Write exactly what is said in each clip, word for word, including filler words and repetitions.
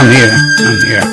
I'm here. I'm here.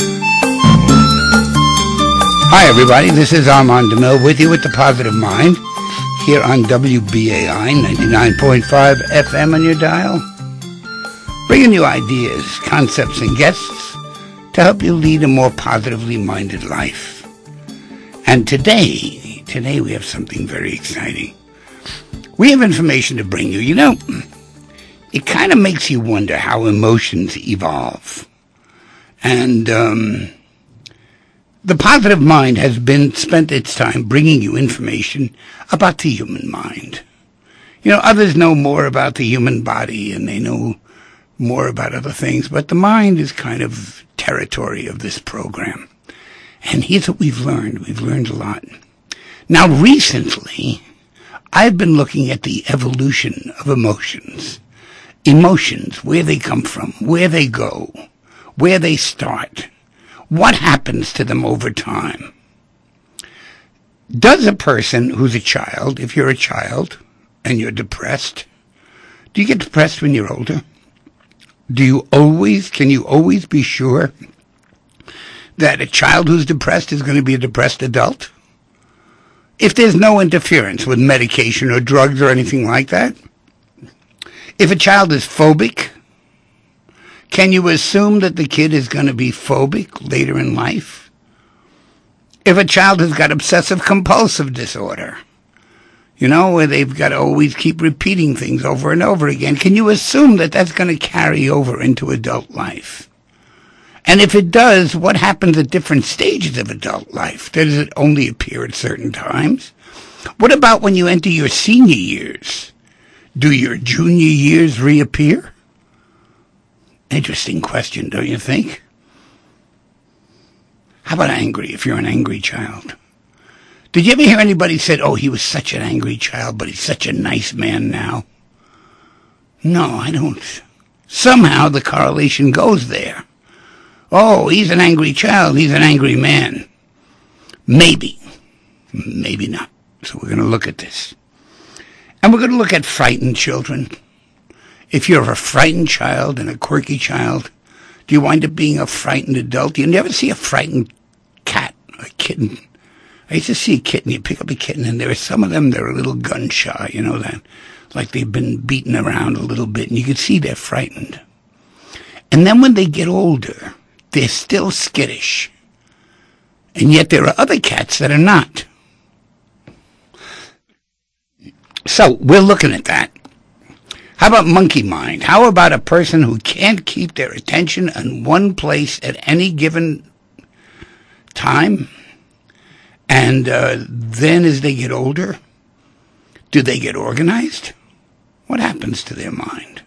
Hi, everybody. This is Armand DeMille with you with The Positive Mind here on W B A I ninety-nine point five F M on your dial. Bringing you ideas, concepts, and guests to help you lead a more positively minded life. And today, today we have something very exciting. We have information to bring you. You know, it kind of makes you wonder how emotions evolve. And um, the Positive Mind has been spent its time bringing you information about the human mind. You know, others know more about the human body and they know more about other things, but the mind is kind of territory of this program. And here's what we've learned. We've learned a lot. Now, recently, I've been looking at the evolution of emotions. Emotions, where they come from, where they go, where they start, what happens to them over time. Does a person who's a child, if you're a child and you're depressed, do you get depressed when you're older? Do you always, can you always be sure that a child who's depressed is going to be a depressed adult? If there's no interference with medication or drugs or anything like that, if a child is phobic, can you assume that the kid is going to be phobic later in life? If a child has got obsessive-compulsive disorder, you know, where they've got to always keep repeating things over and over again, can you assume that that's going to carry over into adult life? And if it does, what happens at different stages of adult life? Does it only appear at certain times? What about when you enter your senior years? Do your junior years reappear? Interesting question, don't you think? How about angry, if you're an angry child? Did you ever hear anybody say, oh, he was such an angry child, but he's such a nice man now? No, I don't. Somehow the correlation goes there. Oh, he's an angry child, he's an angry man. Maybe. Maybe not. So we're going to look at this. And we're going to look at frightened children. If you're a frightened child and a quirky child, do you wind up being a frightened adult? You never see a frightened cat, a kitten. I used to see a kitten, you pick up a kitten, and there are some of them that are a little gun shy, you know that? Like they've been beaten around a little bit, and you can see they're frightened. And then when they get older, they're still skittish. And yet there are other cats that are not. So, we're looking at that. How about monkey mind? How about a person who can't keep their attention in one place at any given time? And uh, then as they get older, do they get organized? What happens to their mind?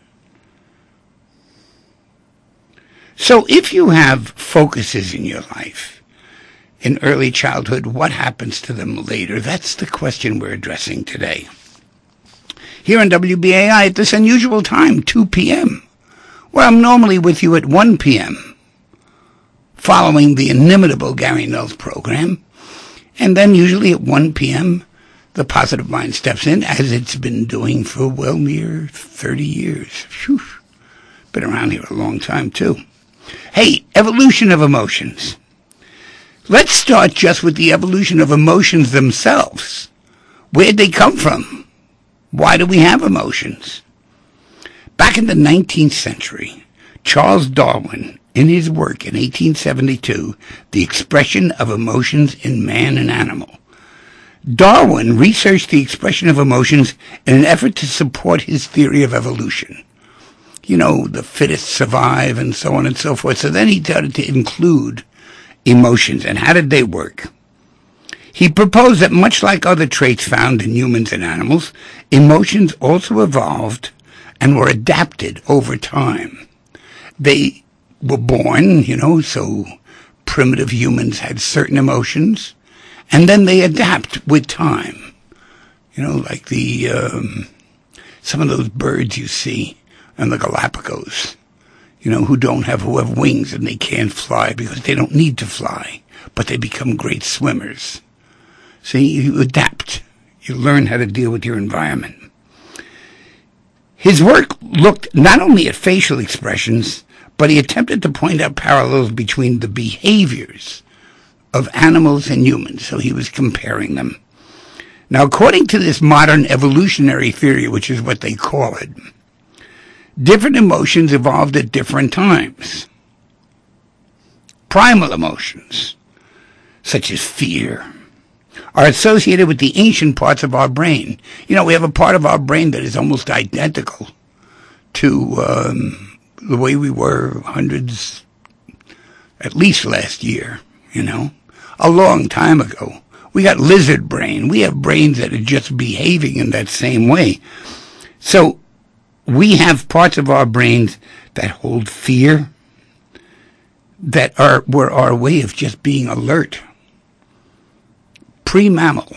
So if you have focuses in your life, in early childhood, what happens to them later? That's the question we're addressing today. Here on W B A I at this unusual time, two p.m., where I'm normally with you at one p.m., following the inimitable Gary Null's program. And then usually at one p.m., the Positive Mind steps in, as it's been doing for well near thirty years. Whew. Been around here a long time, too. Hey, evolution of emotions. Let's start just with the evolution of emotions themselves. Where'd they come from? Why do we have emotions? Back in the nineteenth century, Charles Darwin, in his work in eighteen seventy-two, The Expression of Emotions in Man and Animal, Darwin researched the expression of emotions in an effort to support his theory of evolution. You know, the fittest survive and so on and so forth. So then he started to include emotions. And how did they work? He proposed that much like other traits found in humans and animals, emotions also evolved and were adapted over time. They were born, you know, so primitive humans had certain emotions, and then they adapt with time. You know, like the um, some of those birds you see on the Galapagos, you know, who don't have, who have wings and they can't fly because they don't need to fly, but they become great swimmers. See, you adapt. You learn how to deal with your environment. His work looked not only at facial expressions, but he attempted to point out parallels between the behaviors of animals and humans, so he was comparing them. Now, according to this modern evolutionary theory, which is what they call it, different emotions evolved at different times. Primal emotions, such as fear, are associated with the ancient parts of our brain. You know, we have a part of our brain that is almost identical to um, the way we were hundreds, at least last year, you know, a long time ago. We got lizard brain. We have brains that are just behaving in that same way. So we have parts of our brains that hold fear, that are were our way of just being alert. Pre-mammal.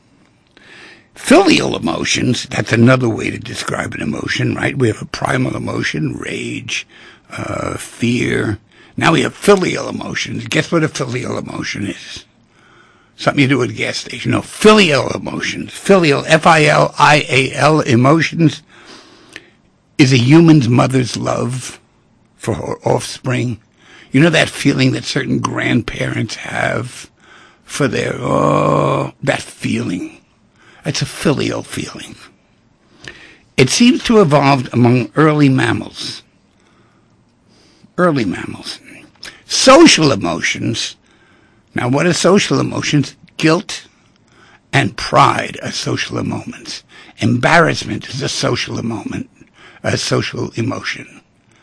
Filial emotions, that's another way to describe an emotion, right? We have a primal emotion, rage, uh, fear. Now we have filial emotions. Guess what a filial emotion is? Something you do at a gas station. No, filial emotions. Filial, F I L I A L, emotions, is a human's mother's love for her offspring. You know that feeling that certain grandparents have for their, oh, that feeling. That's a filial feeling. It seems to have evolved among early mammals. Early mammals. Social emotions. Now, what are social emotions? Guilt and pride are social emotions. Embarrassment is a social moment, a social emotion.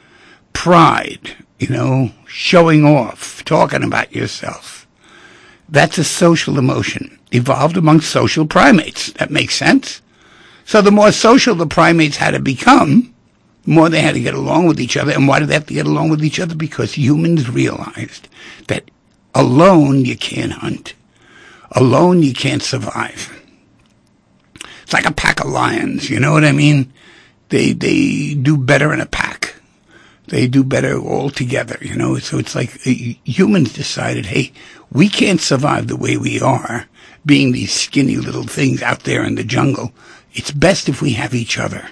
Pride, you know, showing off, talking about yourself. That's a social emotion, evolved among social primates. That makes sense? So the more social the primates had to become, the more they had to get along with each other. And why did they have to get along with each other? Because humans realized that alone you can't hunt. Alone you can't survive. It's like a pack of lions, you know what I mean? They they do better in a pack. They do better all together, you know? So it's like uh, humans decided, hey, we can't survive the way we are, being these skinny little things out there in the jungle. It's best if we have each other.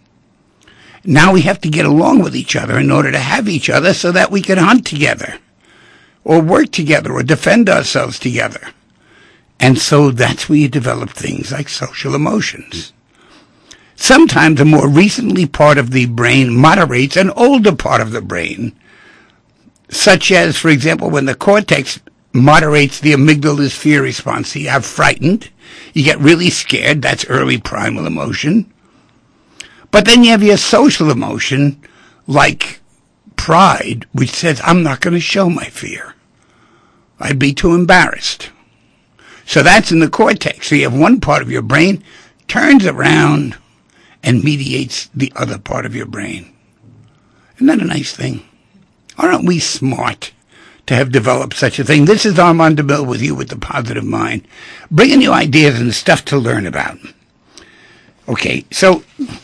Now we have to get along with each other in order to have each other so that we can hunt together, or work together, or defend ourselves together. And so that's where you develop things like social emotions. Sometimes a more recently part of the brain moderates an older part of the brain, such as, for example, when the cortex moderates the amygdala's fear response. So you have frightened, you get really scared, that's early primal emotion. But then you have your social emotion, like pride, which says, I'm not going to show my fear. I'd be too embarrassed. So that's in the cortex. So you have one part of your brain turns around and mediates the other part of your brain. Isn't that a nice thing? Aren't we smart to have developed such a thing? This is Armand DeMille with you with the Positive Mind, bringing you ideas and stuff to learn about. Okay, so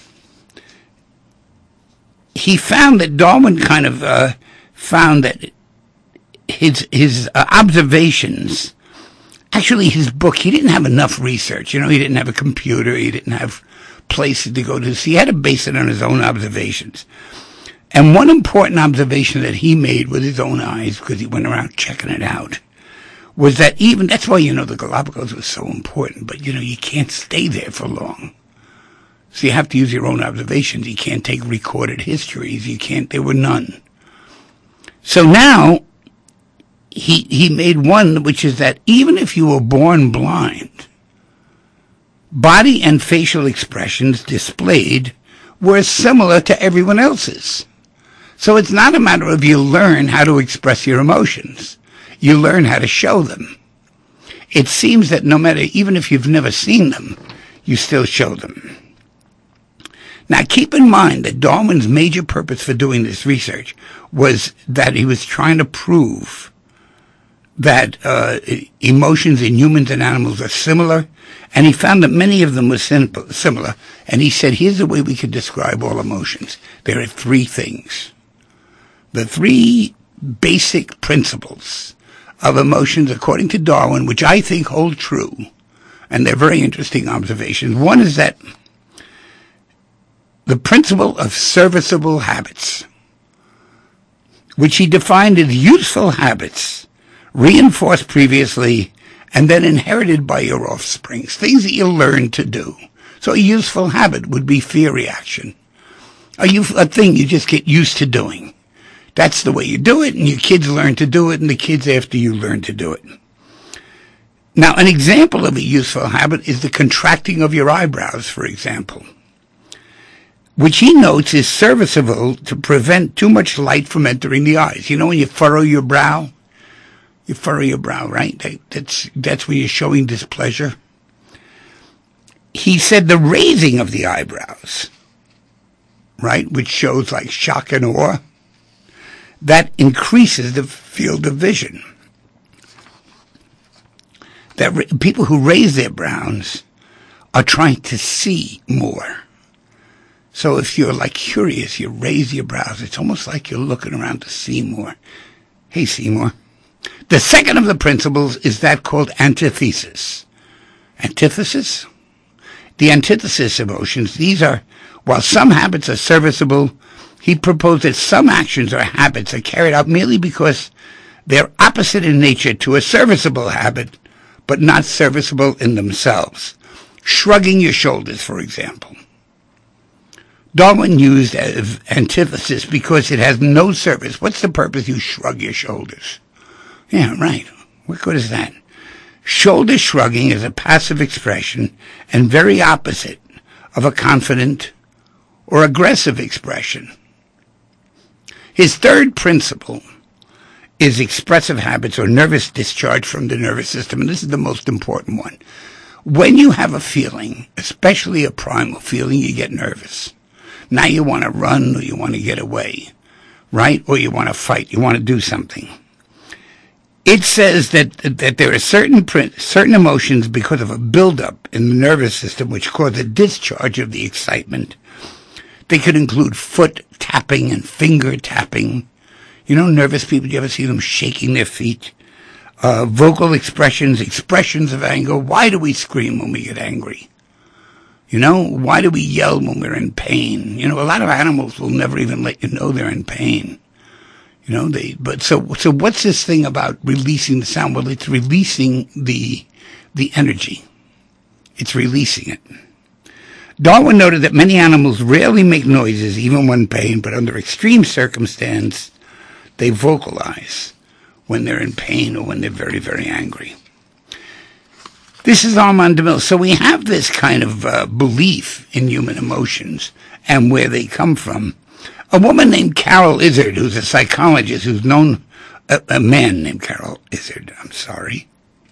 he found that Darwin kind of uh, found that his his uh, observations, actually his book, he didn't have enough research. You know, he didn't have a computer, he didn't have places to go to, so he had to base it on his own observations. And one important observation that he made with his own eyes, because he went around checking it out, was that even, that's why, you know, the Galapagos was so important, but, you know, you can't stay there for long. So you have to use your own observations. You can't take recorded histories. You can't, there were none. So now, he, he made one, which is that even if you were born blind, body and facial expressions displayed were similar to everyone else's. So it's not a matter of you learn how to express your emotions. You learn how to show them. It seems that no matter, even if you've never seen them, you still show them. Now keep in mind that Darwin's major purpose for doing this research was that he was trying to prove that uh, emotions in humans and animals are similar, and he found that many of them were simple, similar. And he said, here's the way we could describe all emotions. There are three things. The three basic principles of emotions, according to Darwin, which I think hold true, and they're very interesting observations. One is that the principle of serviceable habits. which he defined as useful habits, reinforced previously, and then inherited by your offspring, things that you learn to do. So a useful habit would be fear reaction, a, a thing you just get used to doing. That's the way you do it, and your kids learn to do it, and the kids after you learn to do it. Now, an example of a useful habit is the contracting of your eyebrows, for example, which he notes is serviceable to prevent too much light from entering the eyes. You know when you furrow your brow? You furrow your brow, right? That, that's, that's when you're showing displeasure. He said the raising of the eyebrows, right, which shows like shock and awe, that increases the field of vision. That ra- people who raise their brows are trying to see more. So if you're like curious, you raise your brows. It's almost like you're looking around to see more. Hey, Seymour. The second of the principles is that called antithesis. Antithesis? The antithesis emotions, these are, while some habits are serviceable, he proposed that some actions or habits are carried out merely because they're opposite in nature to a serviceable habit, but not serviceable in themselves. Shrugging your shoulders, for example. Darwin used as antithesis because it has no service. What's the purpose you shrug your shoulders? Yeah, right. What good is that? Shoulder shrugging is a passive expression and very opposite of a confident or aggressive expression. His third principle is expressive habits or nervous discharge from the nervous system, and this is the most important one. When you have a feeling, especially a primal feeling, you get nervous. Now you want to run or you want to get away, right? Or you want to fight, you want to do something. It says that that there are certain certain emotions because of a buildup in the nervous system which cause a discharge of the excitement. They could include foot tapping and finger tapping. You know, nervous people, do you ever see them shaking their feet? Uh, vocal expressions, expressions of anger. Why do we scream when we get angry? You know, why do we yell when we're in pain? You know, a lot of animals will never even let you know they're in pain. You know, they, but so, so what's this thing about releasing the sound? Well, it's releasing the, the energy. It's releasing it. Darwin noted that many animals rarely make noises even when in pain, but under extreme circumstance, they vocalize when they're in pain or when they're very, very angry. This is Armand DeMille. So we have this kind of uh, belief in human emotions and where they come from. A woman named Carol Izard, who's a psychologist, who's known, a, a man named Carol Izard, I'm sorry.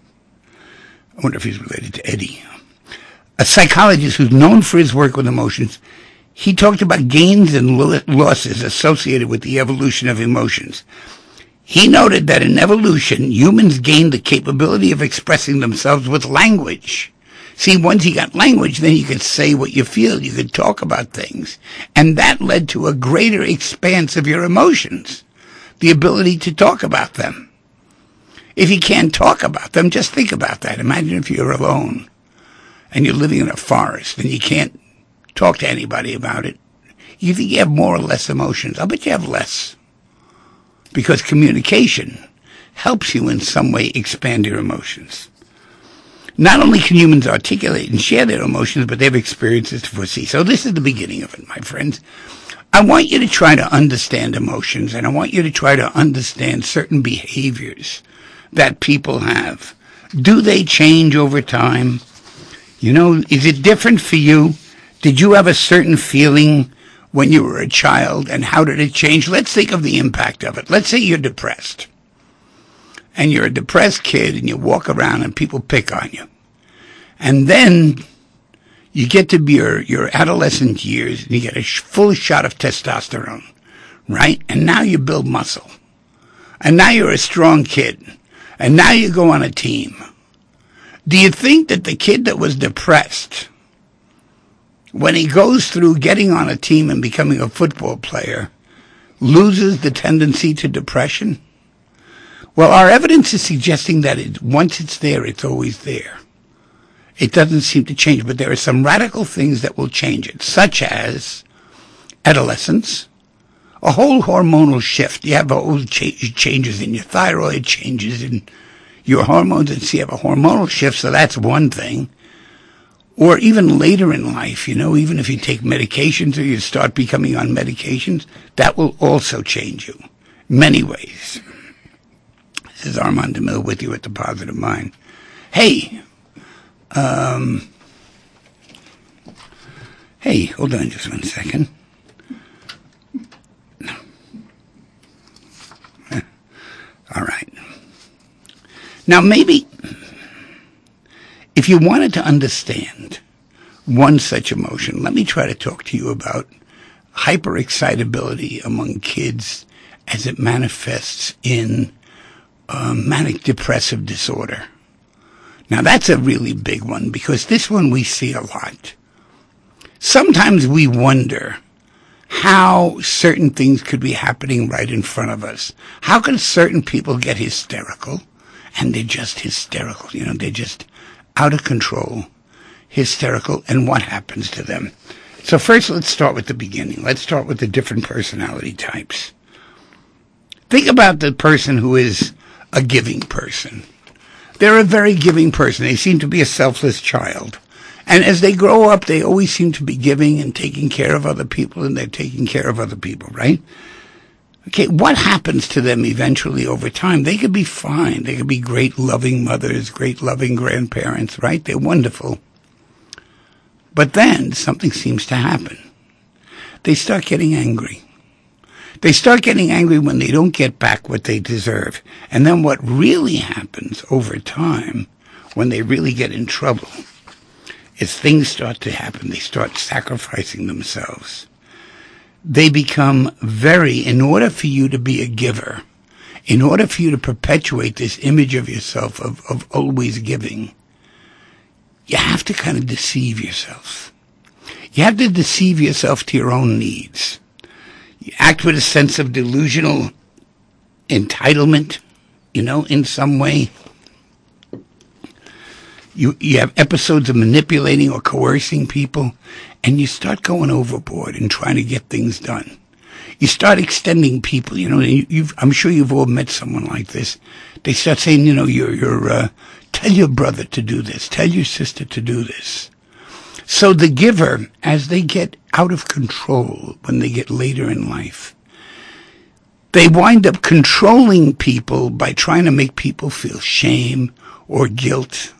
I wonder if he's related to Eddie. A psychologist who's known for his work with emotions, he talked about gains and losses associated with the evolution of emotions. He noted that in evolution, humans gained the capability of expressing themselves with language. See, once you got language, then you could say what you feel. You could talk about things. And that led to a greater expanse of your emotions, the ability to talk about them. If you can't talk about them, just think about that. Imagine if you're alone and you're living in a forest and you can't talk to anybody about it. You think you have more or less emotions? I'll bet you have less. Because communication helps you in some way expand your emotions. Not only can humans articulate and share their emotions, but they have experiences to foresee. So this is the beginning of it, my friends. I want you to try to understand emotions, and I want you to try to understand certain behaviors that people have. Do they change over time? You know, is it different for you? Did you have a certain feeling when you were a child, and how did it change? Let's think of the impact of it. Let's say you're depressed. And you're a depressed kid, and you walk around, and people pick on you. And then you get to be your, your adolescent years, and you get a sh- full shot of testosterone, right? And now you build muscle. And now you're a strong kid. And now you go on a team. Do you think that the kid that was depressed, when he goes through getting on a team and becoming a football player, loses the tendency to depression? Well, our evidence is suggesting that it, once it's there, it's always there. It doesn't seem to change, but there are some radical things that will change it, such as adolescence, a whole hormonal shift. You have all cha- changes in your thyroid, changes in your hormones, and so you have a hormonal shift, so that's one thing. Or even later in life, you know, even if you take medications or you start becoming on medications, that will also change you many ways. This is Armand DeMille with you at The Positive Mind. Hey, um, hey, hold on just one second. All right. Now, maybe if you wanted to understand one such emotion, let me try to talk to you about hyperexcitability among kids as it manifests in uh, manic depressive disorder. Now, that's a really big one because this one we see a lot. Sometimes we wonder how certain things could be happening right in front of us. How can certain people get hysterical? And they're just hysterical, you know, they're just out of control, hysterical, and what happens to them? So first, let's start with the beginning. Let's start with the different personality types. Think about the person who is a giving person. They're a very giving person. They seem to be a selfless child. And as they grow up, they always seem to be giving and taking care of other people, and they're taking care of other people, right? Okay, what happens to them eventually over time? They could be fine. They could be great loving mothers, great loving grandparents, right? They're wonderful. But then something seems to happen. They start getting angry. They start getting angry when they don't get back what they deserve. And then what really happens over time, when they really get in trouble, is things start to happen. They start sacrificing themselves. They become very, in order for you to be a giver, in order for you to perpetuate this image of yourself of, of always giving, you have to kind of deceive yourself. You have to deceive yourself to your own needs. You act with a sense of delusional entitlement, you know, in some way. You, you have episodes of manipulating or coercing people, and you start going overboard and trying to get things done. You start extending people, you know, you, you've, I'm sure you've all met someone like this. They start saying, you know, you're, you're, uh, tell your brother to do this, tell your sister to do this. So the giver, as they get out of control when they get later in life, they wind up controlling people by trying to make people feel shame or guilt.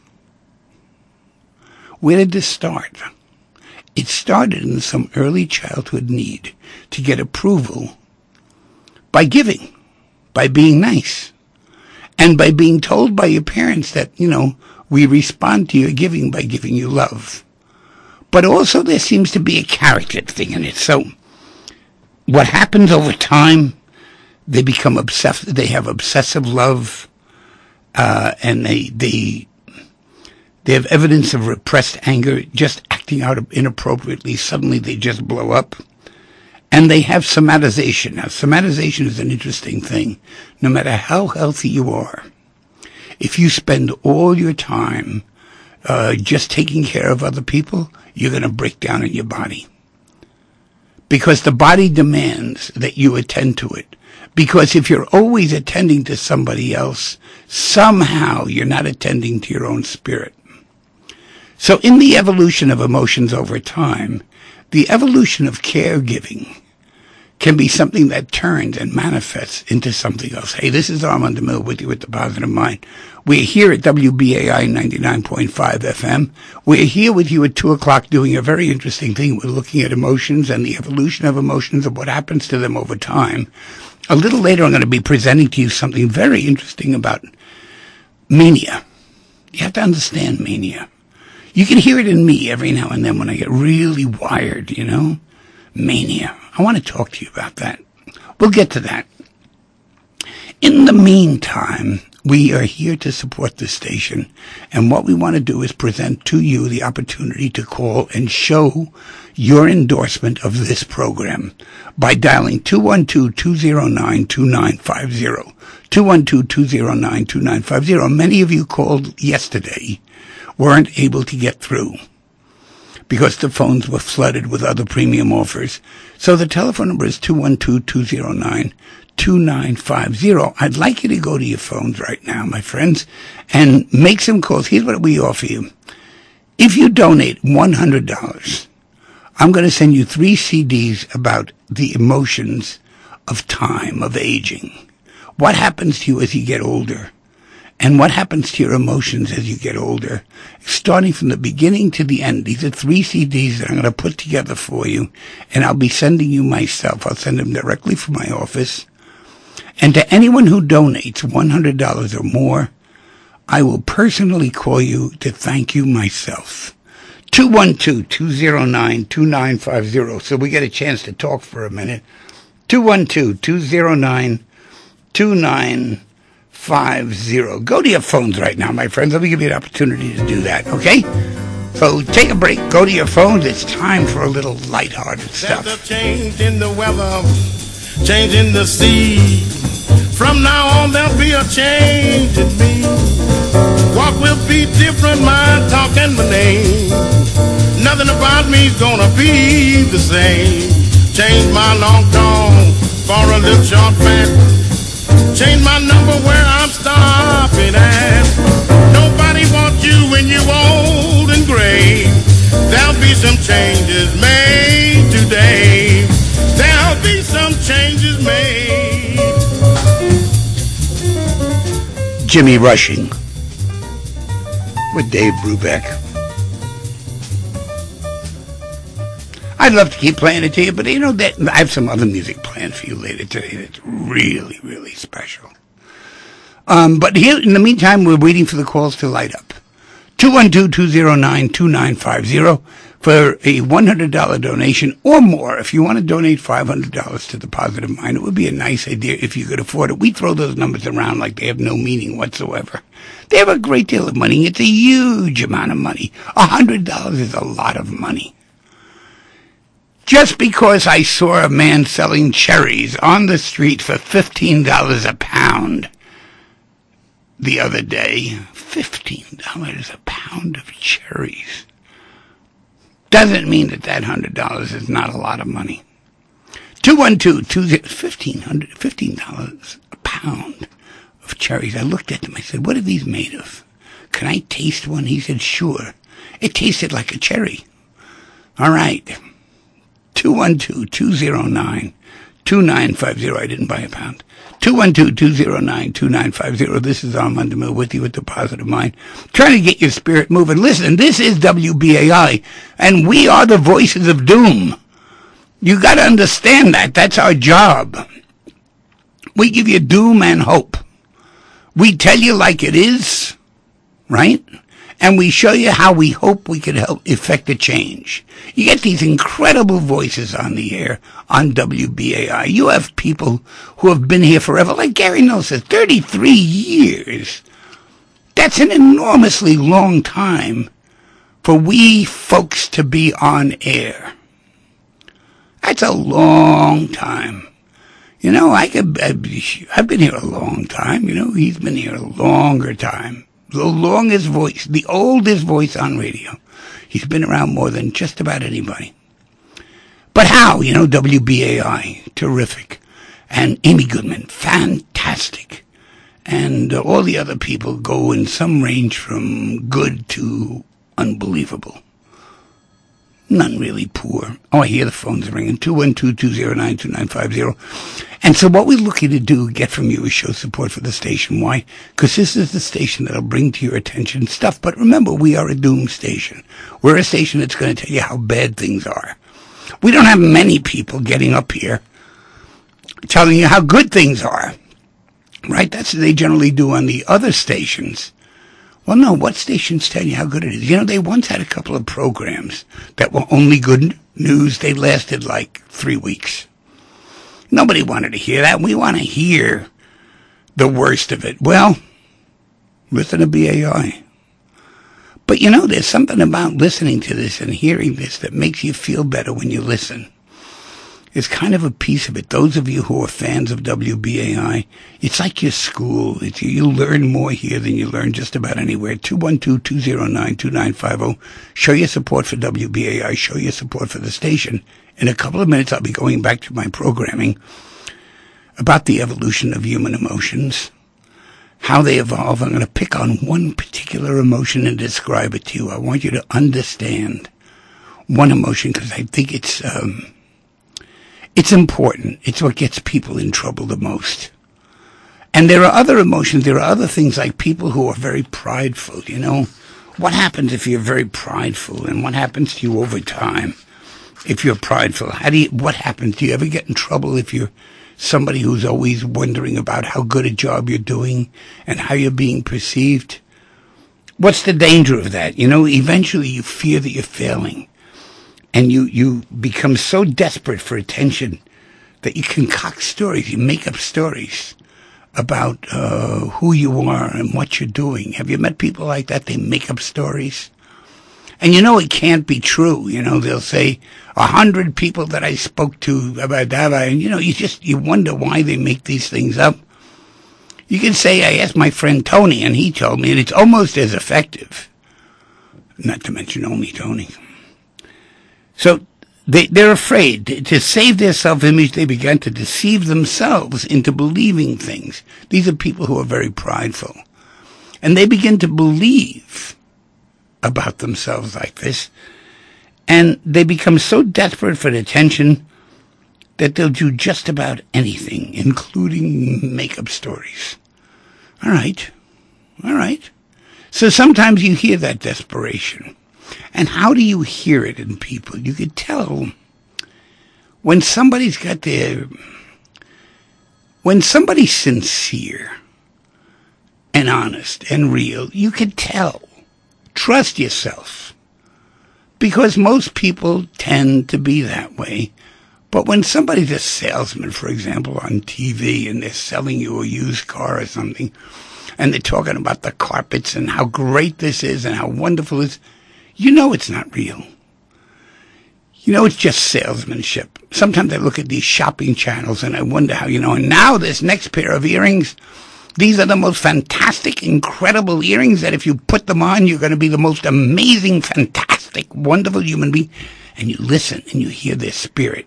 Where did this start? It started in some early childhood need to get approval by giving, by being nice, and by being told by your parents that, you know, we respond to your giving by giving you love. But also there seems to be a character thing in it. So what happens over time, they become obsessed, they have obsessive love, uh, and they, they, They have evidence of repressed anger, just acting out inappropriately. Suddenly they just blow up. And they have somatization. Now, somatization is an interesting thing. No matter how healthy you are, if you spend all your time uh, just taking care of other people, you're going to break down in your body. Because the body demands that you attend to it. Because if you're always attending to somebody else, somehow you're not attending to your own spirit. So in the evolution of emotions over time, the evolution of caregiving can be something that turns and manifests into something else. Hey, this is Armand DeMille with you at The Positive Mind. We're here at W B A I ninety-nine point five F M. We're here with you at two o'clock doing a very interesting thing. We're looking at emotions and the evolution of emotions and what happens to them over time. A little later, I'm going to be presenting to you something very interesting about mania. You have to understand mania. You can hear it in me every now and then when I get really wired, you know? Mania. I want to talk to you about that. We'll get to that. In the meantime, we are here to support this station, and what we want to do is present to you the opportunity to call and show your endorsement of this program by dialing two one two, two zero nine, two nine five zero. two one two, two zero nine, two nine five zero. Many of you called yesterday weren't able to get through because the phones were flooded with other premium offers. So the telephone number is two one two, two zero nine, two nine five zero. I'd like you to go to your phones right now, my friends, and make some calls. Here's what we offer you. If you donate one hundred dollars, I'm going to send you three C Ds about the emotions of time, of aging. What happens to you as you get older? And what happens to your emotions as you get older? Starting from the beginning to the end. These are three C Ds that I'm going to put together for you, and I'll be sending you myself. I'll send them directly from my office. And to anyone who donates one hundred dollars or more, I will personally call you to thank you myself. two one two, two zero nine, two nine five zero. So we get a chance to talk for a minute. two one two, two zero nine, two nine five zero. Go to your phones right now, my friends. Let me give you an opportunity to do that, okay? So take a break. Go to your phones. It's time for a little lighthearted stuff. There's a change in the weather, change in the sea. From now on, there'll be a change in me. Walk will be different, my talk and my name. Nothing about me's gonna be the same. Change my long tongue for a little short fat. Change my number where I'm stopping at. Nobody wants you when you're old and gray. There'll be some changes made today. There'll be some changes made. Jimmy Rushing with Dave Brubeck. I'd love to keep playing it to you, but you know that I have some other music planned for you later today that's really, really special. Um, but here, in the meantime, we're waiting for the calls to light up. two one two, two zero nine, two nine five zero for a one hundred dollars donation or more. If you want to donate five hundred dollars to the Positive Mind, it would be a nice idea if you could afford it. We throw those numbers around like they have no meaning whatsoever. They have a great deal of money. It's a huge amount of money. one hundred dollars is a lot of money. Just because I saw a man selling cherries on the street for fifteen dollars a pound the other day, fifteen dollars a pound of cherries, doesn't mean that that one hundred dollars is not a lot of money. two one two, two zero, fifteen hundred, fifteen dollars a pound of cherries. I looked at them. I said, what are these made of? Can I taste one? He said, sure. It tasted like a cherry. All right. two one two, two zero nine, two nine five zero. I didn't buy a pound. two one two, two zero nine, two nine five zero. This is Armand DeMille with you with the Positive Mind. Trying to get your spirit moving. Listen, this is W B A I, and we are the voices of doom. You got to understand that. That's our job. We give you doom and hope. We tell you like it is, right? And we show you how we hope we could help effect a change. You get these incredible voices on the air on W B A I. You have people who have been here forever, like Gary Nelson, thirty-three years. That's an enormously long time for we folks to be on air. That's a long time. You know, I could, I've been here a long time. You know, he's been here a longer time. The longest voice, the oldest voice on radio. He's been around more than just about anybody. But how? You know, W B A I, terrific. And Amy Goodman, fantastic. And uh, all the other people go in some range from good to unbelievable. None really poor. Oh, I hear the phones ringing. two one two, two zero nine, two nine five zero. And so what we're looking to do, get from you, is show support for the station. Why? Because this is the station that'll bring to your attention stuff. But remember, we are a doom station. We're a station that's going to tell you how bad things are. We don't have many people getting up here telling you how good things are. Right? That's what they generally do on the other stations. Well, no, what stations tell you how good it is? You know, they once had a couple of programs that were only good news. They lasted like three weeks. Nobody wanted to hear that. We want to hear the worst of it. Well, listen to B A I. But, you know, there's something about listening to this and hearing this that makes you feel better when you listen. is kind of a piece of it. Those of you who are fans of W B A I, it's like your school. It's, you learn more here than you learn just about anywhere. two one two, two zero nine, two nine five zero. Show your support for W B A I. Show your support for the station. In a couple of minutes, I'll be going back to my programming about the evolution of human emotions, how they evolve. I'm going to pick on one particular emotion and describe it to you. I want you to understand one emotion because I think it's... Um, It's important. It's what gets people in trouble the most. And there are other emotions. There are other things like people who are very prideful, you know. What happens if you're very prideful, and what happens to you over time if you're prideful? How do you, what happens? Do you ever get in trouble if you're somebody who's always wondering about how good a job you're doing and how you're being perceived? What's the danger of that? You know, eventually you fear that you're failing. And you, you become so desperate for attention that you concoct stories, you make up stories about uh, who you are and what you're doing. Have you met people like that? They make up stories. And you know it can't be true. You know, they'll say, a hundred people that I spoke to about that, and you know, you just, you wonder why they make these things up. You can say, I asked my friend Tony, and he told me, and it's almost as effective. Not to mention only Tony. So they, they're afraid. To save their self-image, they began to deceive themselves into believing things. These are people who are very prideful. And they begin to believe about themselves like this. And they become so desperate for attention that they'll do just about anything, including make-up stories. All right. All right. So sometimes you hear that desperation. And how do you hear it in people? You could tell when somebody's got their, when somebody's sincere and honest and real, you could tell. Trust yourself. Because most people tend to be that way. But when somebody's a salesman, for example, on T V, and they're selling you a used car or something, and they're talking about the carpets and how great this is and how wonderful it is, you know it's not real. You know it's just salesmanship. Sometimes I look at these shopping channels and I wonder how, you know, and now this next pair of earrings, these are the most fantastic, incredible earrings that if you put them on, you're going to be the most amazing, fantastic, wonderful human being. And you listen and you hear their spirit.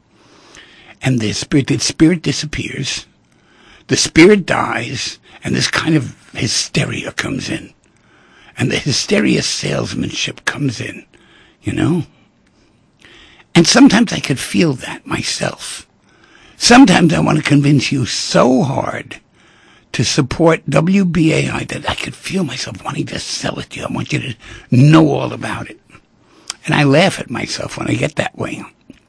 And their spirit, their spirit disappears. The spirit dies, and this kind of hysteria comes in. And the hysteria salesmanship comes in, you know? And sometimes I could feel that myself. Sometimes I want to convince you so hard to support W B A I that I could feel myself wanting to sell it to you. I want you to know all about it. And I laugh at myself when I get that way.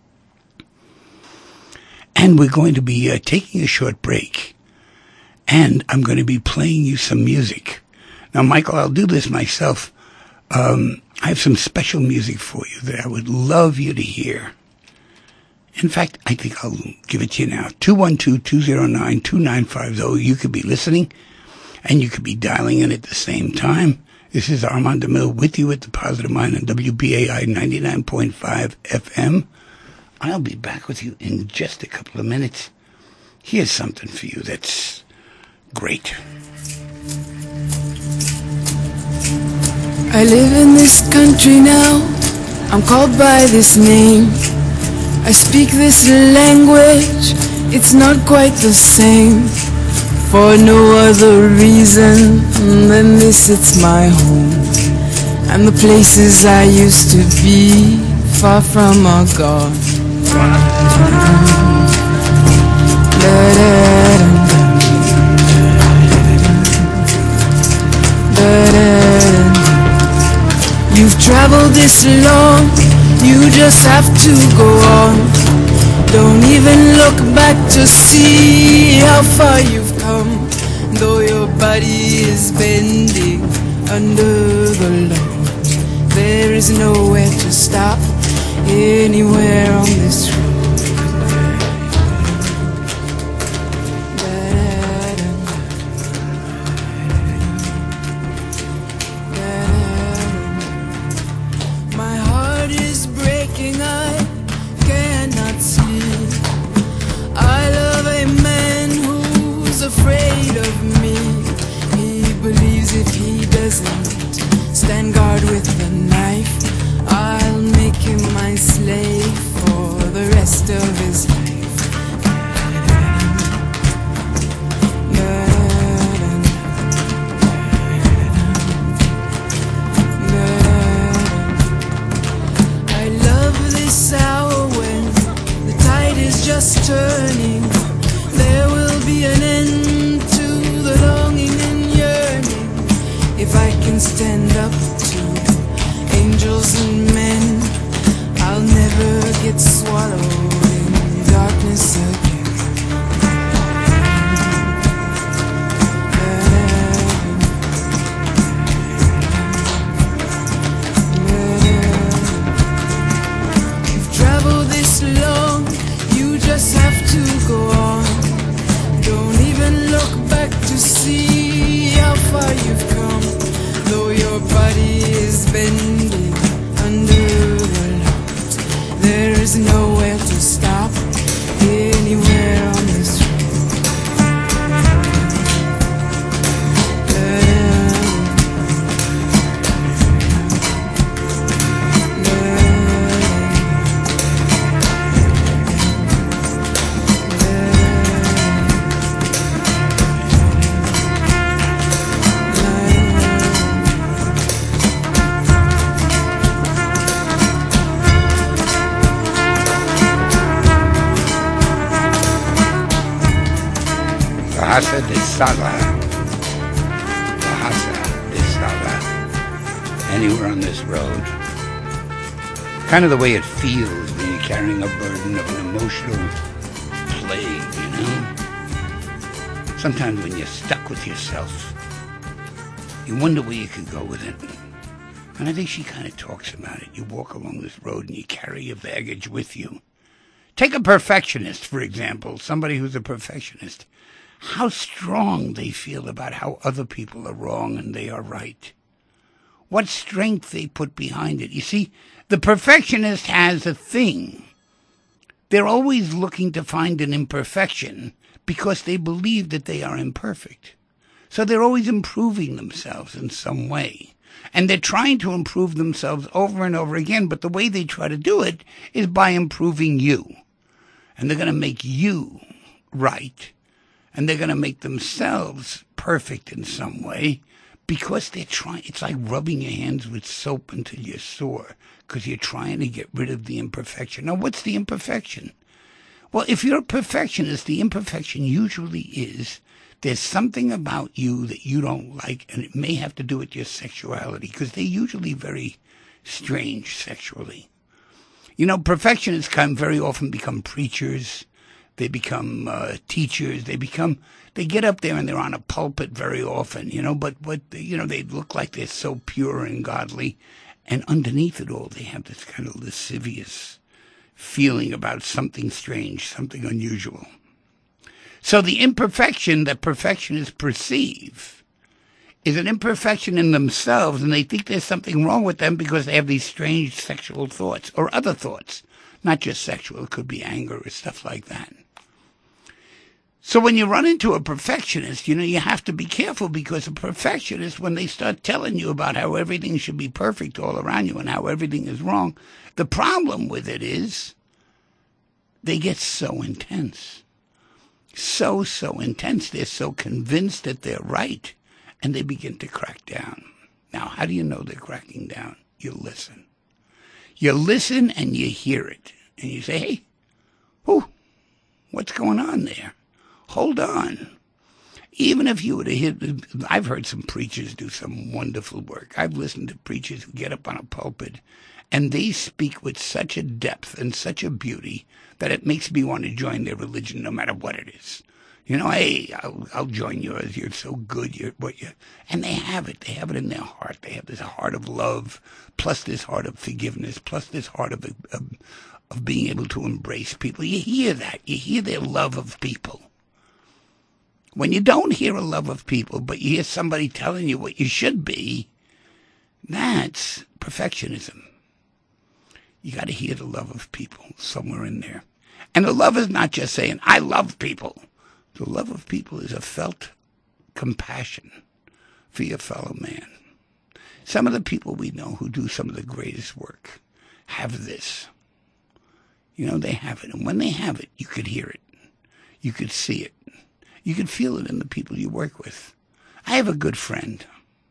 And we're going to be uh, taking a short break. And I'm going to be playing you some music. Now, Michael, I'll do this myself. Um, I have some special music for you that I would love you to hear. In fact, I think I'll give it to you now. two one two, two zero nine, two nine five zero. You could be listening, and you could be dialing in at the same time. This is Armand DeMille with you at the Positive Mind on W B A I ninety-nine point five F M. I'll be back with you in just a couple of minutes. Here's something for you that's great. I live in this country now, I'm called by this name. I speak this language, it's not quite the same. For no other reason than this, it's my home. And the places I used to be, far from are gone. You've traveled this long, you just have to go on. Don't even look back to see how far you've come. Though your body is bending under the load, there is nowhere to stop anywhere on this road. My heart is breaking, I cannot sleep. afraid of me. He believes if he doesn't stand guard with the knife, I'll make him my slave for the rest of his life. I love this hour when the tide is just turning. There will be an end to the longing and yearning. If I can stand up to angels and men, I'll never get swallowed in darkness again. You've traveled this long, you just have to go on. Don't even look back to see how far you've come. Though your body is bending under the load, there is nowhere to stop anywhere on this road. Bahasa de Sala. Bahasa de Sala. Anywhere on this road. Kind of the way it feels when you're carrying a burden of an emotional plague, you know? Sometimes when you're stuck with yourself, you wonder where you could go with it. And I think she kind of talks about it. You walk along this road and you carry your baggage with you. Take a perfectionist, for example, somebody who's a perfectionist. How strong they feel about how other people are wrong and they are right. What strength they put behind it. You see, the perfectionist has a thing. They're always looking to find an imperfection because they believe that they are imperfect. So they're always improving themselves in some way. And they're trying to improve themselves over and over again, but the way they try to do it is by improving you. And they're going to make you right. And they're going to make themselves perfect in some way because they're trying. It's like rubbing your hands with soap until you're sore because you're trying to get rid of the imperfection. Now, what's the imperfection? Well, if you're a perfectionist, the imperfection usually is there's something about you that you don't like, and it may have to do with your sexuality because they're usually very strange sexually. You know, perfectionists can very often become preachers. They become uh, teachers. They become, they get up there and they're on a pulpit very often, you know, but, but, you know, they look like they're so pure and godly. And underneath it all, they have this kind of lascivious feeling about something strange, something unusual. So the imperfection that perfectionists perceive is an imperfection in themselves, and they think there's something wrong with them because they have these strange sexual thoughts or other thoughts. Not just sexual, it could be anger or stuff like that. So when you run into a perfectionist, you know, you have to be careful because a perfectionist, when they start telling you about how everything should be perfect all around you and how everything is wrong, the problem with it is they get so intense. So, so intense. They're so convinced that they're right, and they begin to crack down. Now, how do you know they're cracking down? You listen. You listen and you hear it. And you say, hey, whew, what's going on there? Hold on. Even if you were to hit, I've heard some preachers do some wonderful work. I've listened to preachers who get up on a pulpit and they speak with such a depth and such a beauty that it makes me want to join their religion no matter what it is. You know, hey, I'll, I'll join yours. You're so good. You're what you, and they have it. They have it in their heart. They have this heart of love, plus this heart of forgiveness, plus this heart of of, of being able to embrace people. You hear that. You hear their love of people. When you don't hear a love of people, but you hear somebody telling you what you should be, that's perfectionism. You got to hear the love of people somewhere in there. And the love is not just saying, I love people. The love of people is a felt compassion for your fellow man. Some of the people we know who do some of the greatest work have this. You know, they have it. And when they have it, you could hear it. You could see it. You could feel it in the people you work with. I have a good friend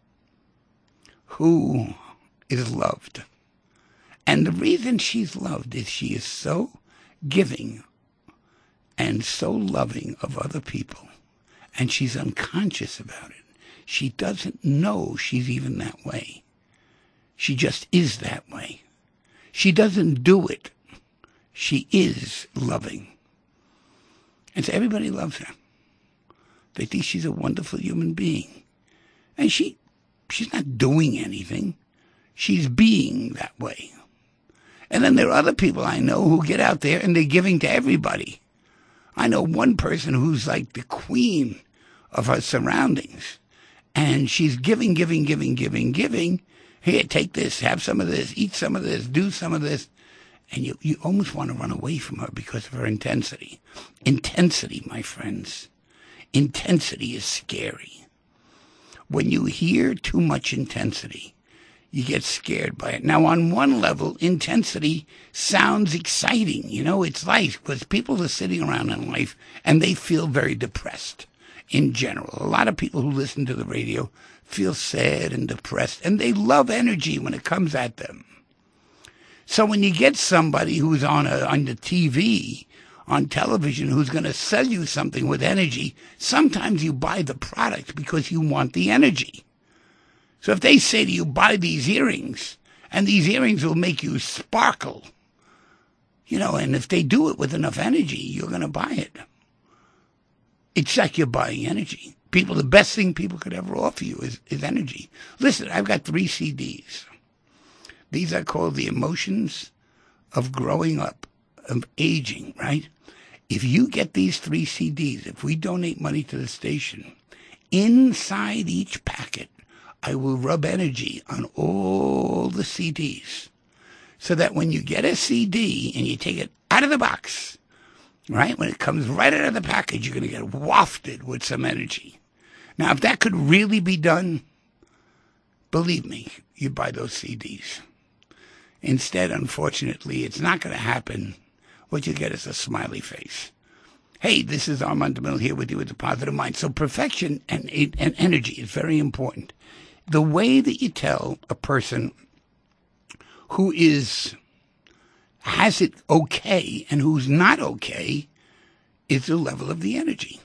who is loved. And the reason she's loved is she is so giving and so loving of other people. And she's unconscious about it. She doesn't know she's even that way. She just is that way. She doesn't do it. She is loving. And so everybody loves her. They think she's a wonderful human being. And she, she's not doing anything. She's being that way. And then there are other people I know who get out there and they're giving to everybody. I know one person who's like the queen of her surroundings. And she's giving, giving, giving, giving, giving. Here, take this, have some of this, eat some of this, do some of this. And you, you almost want to run away from her because of her intensity. Intensity, my friends. Intensity is scary. When you hear too much intensity, you get scared by it. Now, on one level, intensity sounds exciting. You know, it's life, because people are sitting around in life and they feel very depressed in general. A lot of people who listen to the radio feel sad and depressed, and they love energy when it comes at them. So when you get somebody who's on a, on the T V, on television, who's going to sell you something with energy, sometimes you buy the product because you want the energy. So if they say to you, buy these earrings, and these earrings will make you sparkle, you know, and if they do it with enough energy, you're going to buy it. It's like you're buying energy. People, the best thing people could ever offer you is, is energy. Listen, I've got three C Ds. These are called The Emotions of Growing Up, of Aging, right? If you get these three C Ds, if we donate money to the station, inside each packet, I will rub energy on all the C Ds so that when you get a C D and you take it out of the box, right, when it comes right out of the package, you're going to get wafted with some energy. Now, if that could really be done, believe me, you buy those C Ds. Instead, unfortunately, it's not going to happen. What you get is a smiley face. Hey, this is Armand DeMille here with you with the Positive Mind. So perfection and, and energy is very important. The way that you tell a person who is has it okay and who's not okay is the level of the energy.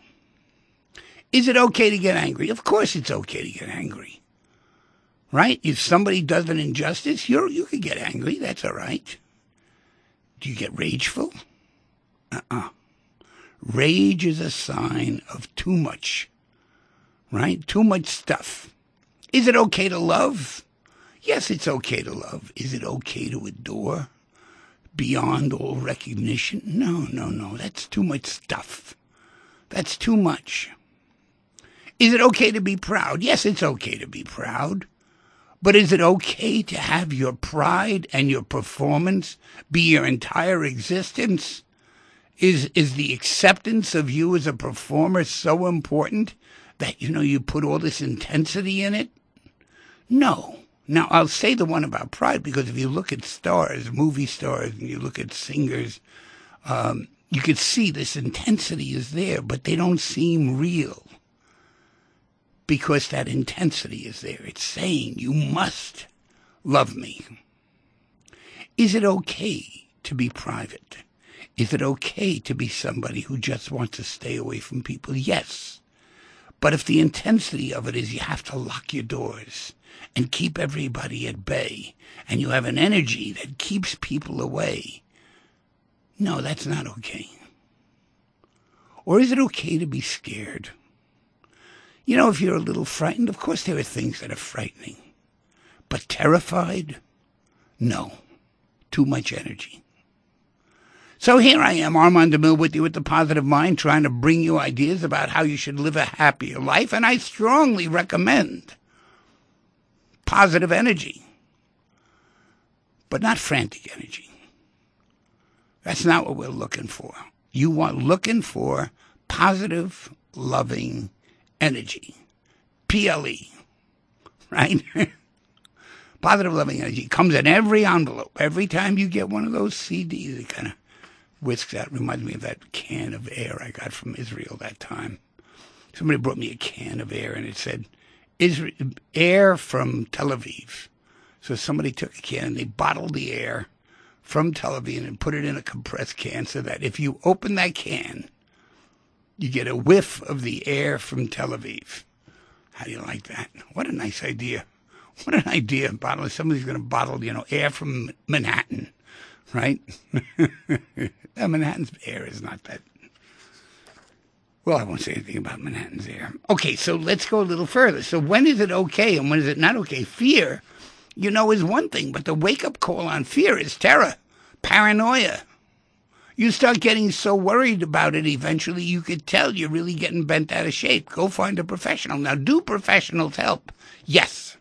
Is it okay to get angry? Of course it's okay to get angry. Right? If somebody does an injustice, you're, you could get angry. That's all right. Do you get rageful? Uh-uh. Rage is a sign of too much. Right? Too much stuff. Is it okay to love? Yes, it's okay to love. Is it okay to adore beyond all recognition? No, no, no. That's too much stuff. That's too much. Is it okay to be proud? Yes, it's okay to be proud. But is it okay to have your pride and your performance be your entire existence? Is is the acceptance of you as a performer so important that, you know, you put all this intensity in it? No. Now, I'll say the one about pride, because if you look at stars, movie stars, and you look at singers, um, you could see this intensity is there, but they don't seem real. Because that intensity is there. It's saying, you must love me. Is it okay to be private? Is it okay to be somebody who just wants to stay away from people? Yes. But if the intensity of it is you have to lock your doors and keep everybody at bay, and you have an energy that keeps people away, no, that's not okay. Or is it okay to be scared? You know, if you're a little frightened, of course there are things that are frightening. But terrified? No. Too much energy. So here I am, Armand DeMille, with you with the Positive Mind, trying to bring you ideas about how you should live a happier life. And I strongly recommend positive energy, but not frantic energy. That's not what we're looking for. You want looking for positive, loving energy. P L E, right? Positive, loving energy comes in every envelope. Every time you get one of those C Ds, it kind of whisks out. Reminds me of that can of air I got from Israel that time. Somebody brought me a can of air, and it said, Israel, air from Tel Aviv. So somebody took a can, and they bottled the air from Tel Aviv and put it in a compressed can so that if you open that can, you get a whiff of the air from Tel Aviv. How do you like that? What a nice idea. What an idea. Bottle, somebody's going to bottle, you know, air from Manhattan, right? Manhattan's air is not that. Well, I won't say anything about Manhattan's air. Okay, so let's go a little further. So when is it okay and when is it not okay? Fear, you know, is one thing, but the wake-up call on fear is terror, paranoia. You start getting so worried about it, eventually you could tell you're really getting bent out of shape. Go find a professional. Now, do professionals help? Yes.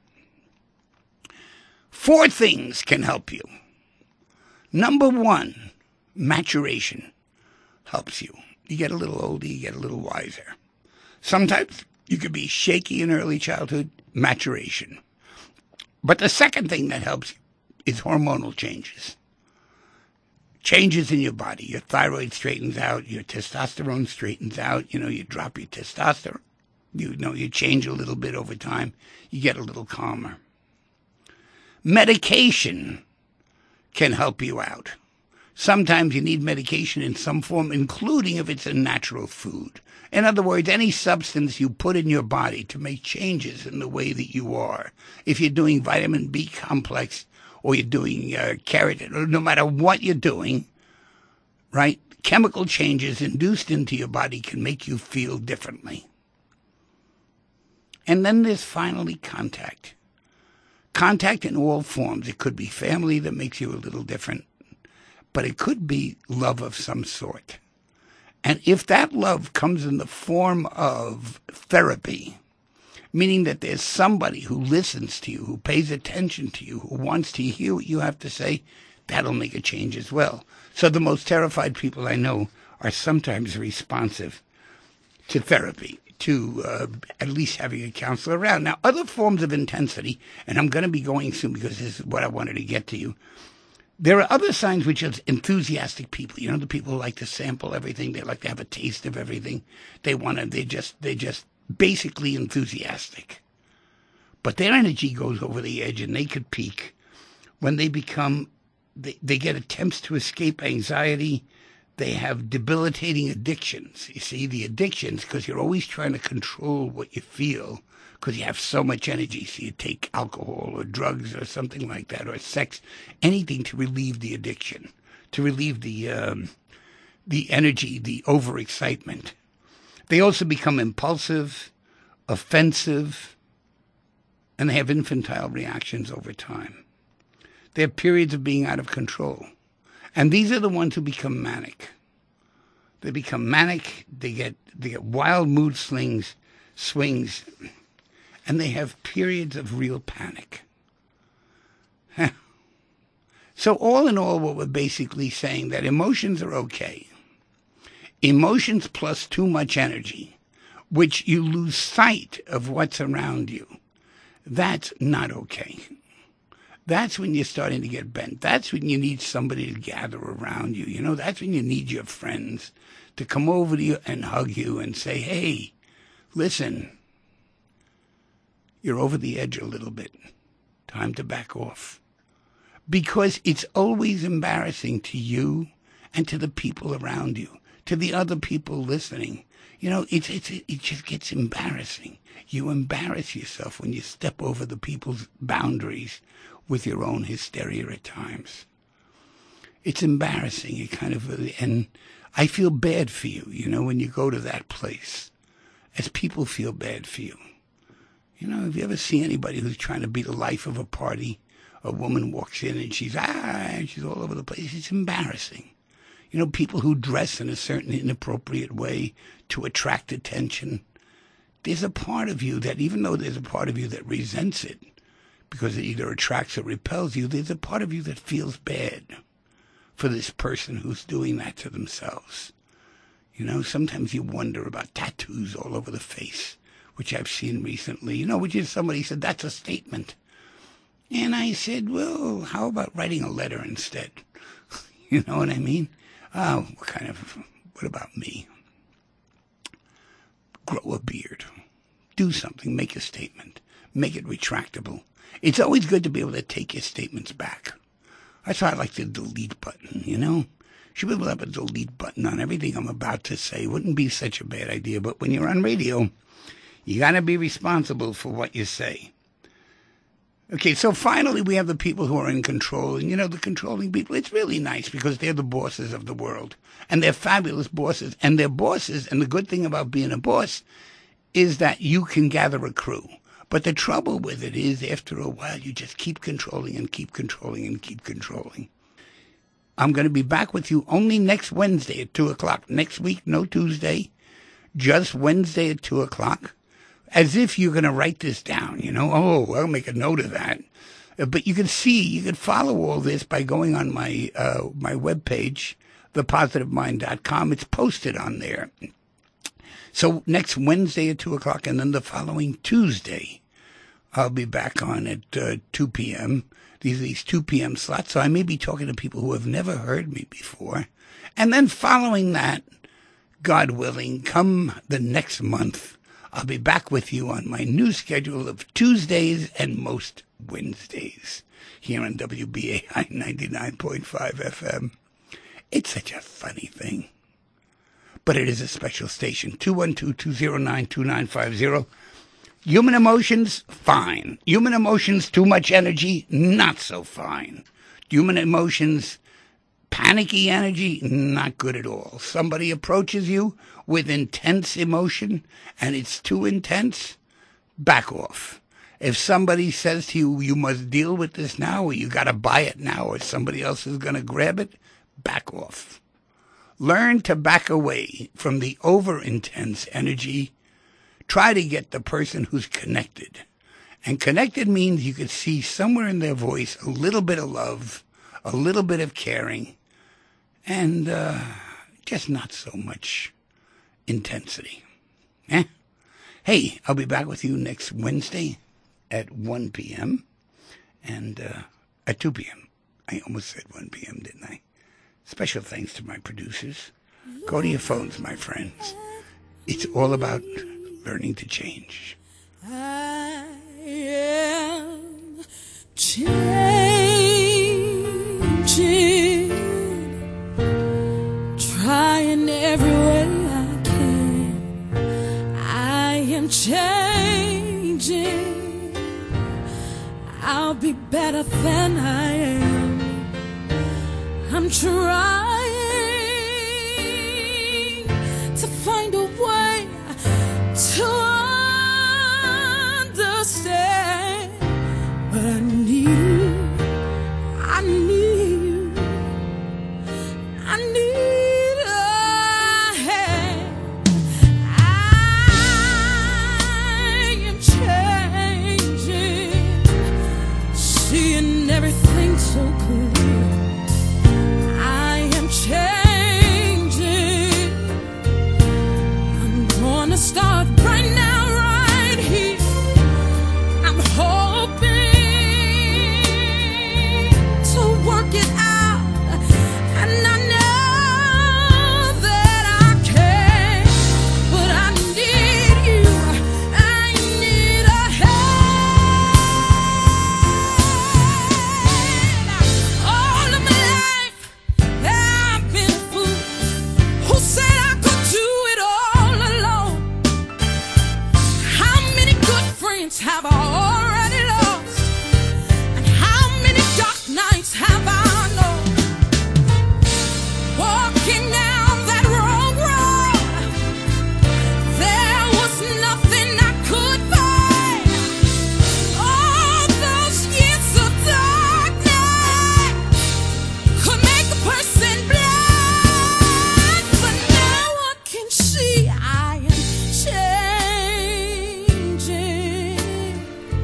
Four things can help you. Number one, maturation helps you. You get a little older, you get a little wiser. Sometimes you could be shaky in early childhood, maturation. But the second thing that helps you is hormonal changes. Changes in your body. Your thyroid straightens out, your testosterone straightens out, you know, you drop your testosterone. You know, you change a little bit over time, you get a little calmer. Medication can help you out. Sometimes you need medication in some form, including if it's a natural food. In other words, any substance you put in your body to make changes in the way that you are. If you're doing vitamin B complex or you're doing uh, keratin, or no matter what you're doing, right, chemical changes induced into your body can make you feel differently. And then there's finally contact. Contact in all forms. It could be family that makes you a little different, but it could be love of some sort. And if that love comes in the form of therapy, meaning that there's somebody who listens to you, who pays attention to you, who wants to hear what you have to say, that'll make a change as well. So the most terrified people I know are sometimes responsive to therapy, to uh, at least having a counselor around. Now, other forms of intensity, and I'm going to be going soon because this is what I wanted to get to you. There are other signs which are enthusiastic people. You know, the people who like to sample everything. They like to have a taste of everything. They want to, they just, they just basically enthusiastic. But their energy goes over the edge and they could peak when they become, they, they get attempts to escape anxiety. They have debilitating addictions. You see, the addictions, because you're always trying to control what you feel, because you have so much energy. So you take alcohol or drugs or something like that, or sex, anything to relieve the addiction, to relieve the um, the energy, the overexcitement. They also become impulsive, offensive, and they have infantile reactions over time. They have periods of being out of control. And these are the ones who become manic. They become manic, they get they get wild mood swings, swings, and they have periods of real panic. So all in all, what we're basically saying that emotions are okay. Emotions plus too much energy, which you lose sight of what's around you, that's not okay. That's when you're starting to get bent. That's when you need somebody to gather around you. You know, that's when you need your friends to come over to you and hug you and say, hey, listen, you're over the edge a little bit. Time to back off. Because it's always embarrassing to you and to the people around you, to the other people listening. You know, it's, it's, it just gets embarrassing. You embarrass yourself when you step over the people's boundaries with your own hysteria at times. It's embarrassing. It kind of, and I feel bad for you, you know, when you go to that place, as people feel bad for you. You know, have you ever seen anybody who's trying to be the life of a party? A woman walks in and she's, ah, and she's all over the place. It's embarrassing. You know, people who dress in a certain inappropriate way to attract attention. There's a part of you that, even though there's a part of you that resents it, because it either attracts or repels you, there's a part of you that feels bad for this person who's doing that to themselves. You know, sometimes you wonder about tattoos all over the face, which I've seen recently, you know, which is somebody said, that's a statement. And I said, well, how about writing a letter instead? You know what I mean? Oh, what kind of, what about me? Grow a beard. Do something. Make a statement. Make it retractable. It's always good to be able to take your statements back. That's why I like the delete button, you know? Should be able to have a delete button on everything I'm about to say. Wouldn't be such a bad idea, but when you're on radio, you got to be responsible for what you say. Okay, so finally we have the people who are in control, and you know, the controlling people, it's really nice because they're the bosses of the world, and they're fabulous bosses, and they're bosses, and the good thing about being a boss is that you can gather a crew. But the trouble with it is, after a while, you just keep controlling and keep controlling and keep controlling. I'm going to be back with you only next Wednesday at two o'clock. Next week, no Tuesday, just Wednesday at two o'clock. As if you're going to write this down, you know. Oh, I'll make a note of that. Uh, but you can see, you can follow all this by going on my uh, my webpage, the positive mind dot com. It's posted on there. So next Wednesday at two o'clock, and then the following Tuesday, I'll be back on at uh, two p.m., These are these two p.m. slots, so I may be talking to people who have never heard me before. And then following that, God willing, come the next month, I'll be back with you on my new schedule of Tuesdays and most Wednesdays here on W B A I ninety-nine point five F M. It's such a funny thing. But it is a special station, two one two, two zero nine, two nine five zero. Human emotions, fine. Human emotions, too much energy, not so fine. Human emotions, panicky energy, not good at all. Somebody approaches you with intense emotion, and it's too intense, back off. If somebody says to you, you must deal with this now, or you got to buy it now, or somebody else is going to grab it, back off. Learn to back away from the over-intense energy. Try to get the person who's connected. And connected means you could see somewhere in their voice a little bit of love, a little bit of caring, and uh, just not so much intensity. Eh? Hey, I'll be back with you next Wednesday at one p.m. and uh, at two p.m. I almost said one p.m., didn't I? Special thanks to my producers. Go to your phones, my friends. It's all about learning to change. I am changing, trying every way I can. I am changing. I'll be better than I am. I'm trying to find a way to understand, but I need you, I need you, I need a hand. I am changing, seeing everything so clear. I am changing. I'm gonna start right now. Have I already lost? And how many dark nights have I known? Walking down that wrong road, there was nothing I could find. All those years of darkness could make a person blind, but now I can see I am changing.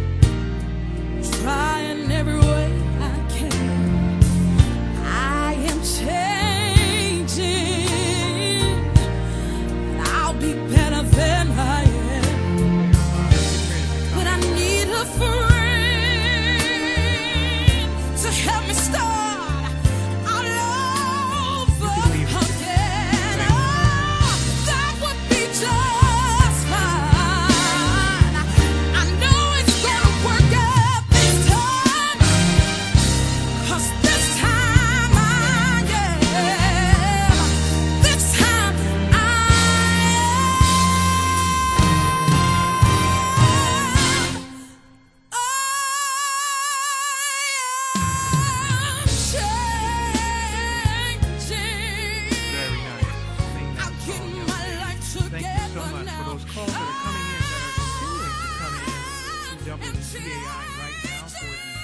calling C A I right now for the